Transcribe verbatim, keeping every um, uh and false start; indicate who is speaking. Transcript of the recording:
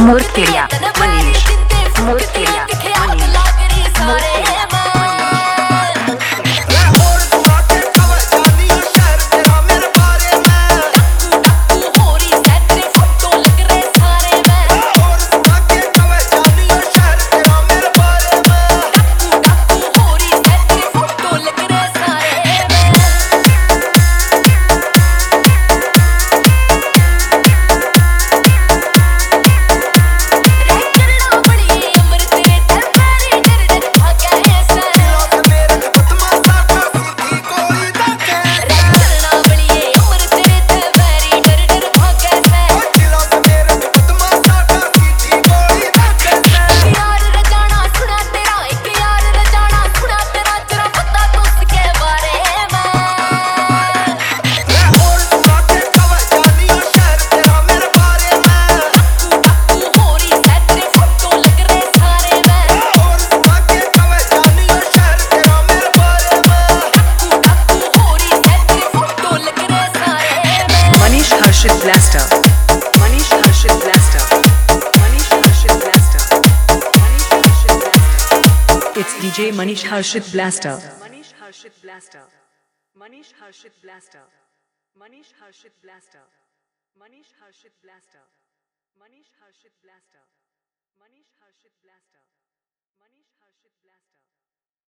Speaker 1: मुर्तिया मनीष मुर्तिया मनीष मुर्तिया Harshit Blaster, Manish Harshit Blaster, Manish Harshit Blaster, Manish Harshit Blaster. It's D J Manish Harshit Blaster, Manish Harshit Blaster, Manish Harshit Blaster, Manish Harshit Blaster, Manish Harshit Blaster, Manish Harshit Blaster, Manish Harshit Blaster, Manish Harshit Blaster.